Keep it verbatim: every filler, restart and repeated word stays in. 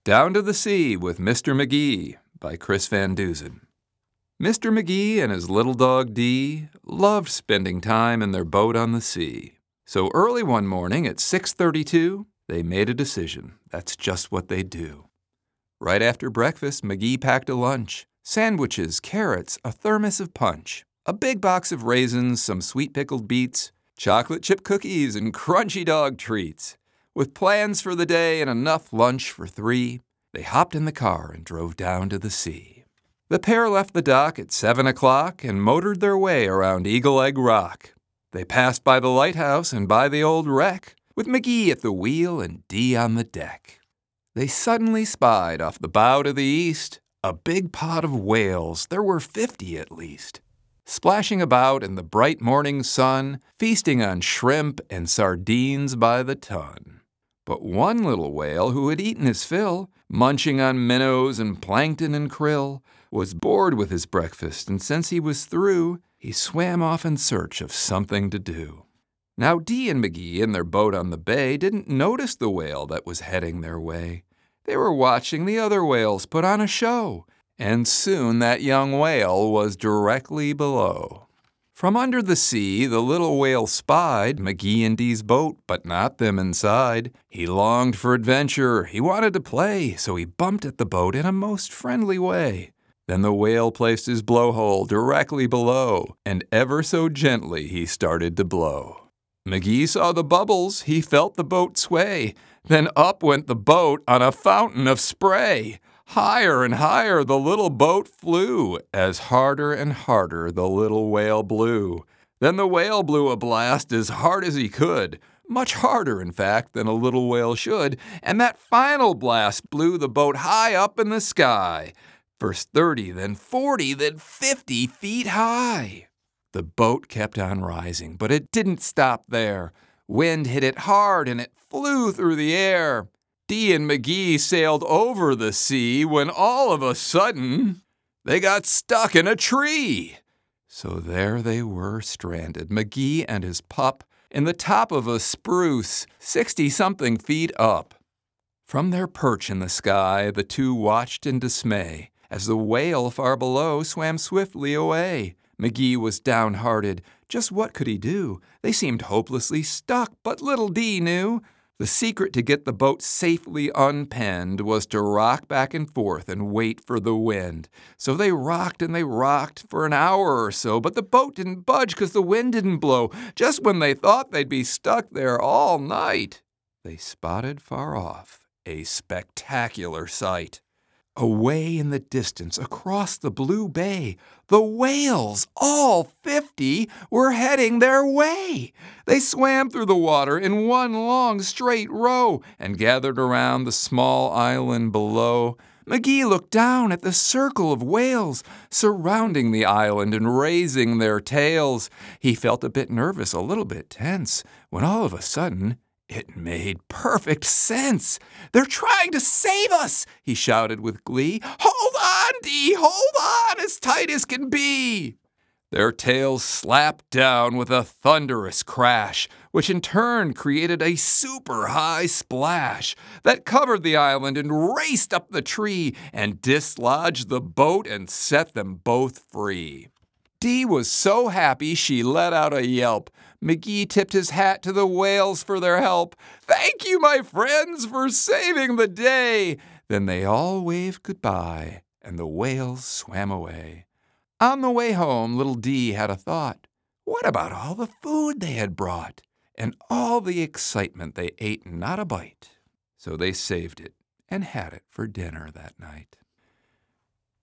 Down to the Sea with Mister McGee by Chris Van Dusen. Mister McGee and his little dog Dee loved spending time in their boat on the sea. So early one morning at six thirty-two, they made a decision. That's just what they do. Right after breakfast, McGee packed a lunch. Sandwiches, carrots, a thermos of punch, a big box of raisins, some sweet pickled beets, chocolate chip cookies, and crunchy dog treats. With plans for the day and enough lunch for three, they hopped in the car and drove down to the sea. The pair left the dock at seven o'clock and motored their way around Eagle Egg Rock. They passed by the lighthouse and by the old wreck, with McGee at the wheel and Dee on the deck. They suddenly spied off the bow to the east a big pod of whales. There were fifty at least, splashing about in the bright morning sun, feasting on shrimp and sardines by the ton. But one little whale who had eaten his fill, munching on minnows and plankton and krill, was bored with his breakfast, and since he was through, he swam off in search of something to do. Now Dee and McGee in their boat on the bay didn't notice the whale that was heading their way. They were watching the other whales put on a show, and soon that young whale was directly below. From under the sea, the little whale spied McGee and Dee's boat, but not them inside. He longed for adventure. He wanted to play, so he bumped at the boat in a most friendly way. Then the whale placed his blowhole directly below, and ever so gently he started to blow. McGee saw the bubbles. He felt the boat sway. Then up went the boat on a fountain of spray. Higher and higher the little boat flew, as harder and harder the little whale blew. Then the whale blew a blast as hard as he could, much harder, in fact, than a little whale should, and that final blast blew the boat high up in the sky, first thirty, then forty, then fifty feet high. The boat kept on rising, but it didn't stop there. Wind hit it hard, and it flew through the air. Dee and McGee sailed over the sea when all of a sudden, they got stuck in a tree. So there they were stranded, McGee and his pup, in the top of a spruce, sixty-something feet up. From their perch in the sky, the two watched in dismay as the whale far below swam swiftly away. McGee was downhearted. Just what could he do? They seemed hopelessly stuck, but little Dee knew. The secret to get the boat safely unpenned was to rock back and forth and wait for the wind. So they rocked and they rocked for an hour or so, but the boat didn't budge because the wind didn't blow. Just when they thought they'd be stuck there all night, they spotted far off a spectacular sight. Away in the distance, across the blue bay, the whales, all fifty, were heading their way. They swam through the water in one long straight row and gathered around the small island below. McGee looked down at the circle of whales surrounding the island and raising their tails. He felt a bit nervous, a little bit tense, when all of a sudden, it made perfect sense. They're trying to save us, he shouted with glee. Hold on, Dee, hold on as tight as can be. Their tails slapped down with a thunderous crash, which in turn created a super high splash that covered the island and raced up the tree and dislodged the boat and set them both free. Dee was so happy she let out a yelp. McGee tipped his hat to the whales for their help. Thank you, my friends, for saving the day. Then they all waved goodbye, and the whales swam away. On the way home, little Dee had a thought. What about all the food they had brought, and all the excitement they ate not a bite? So they saved it and had it for dinner that night.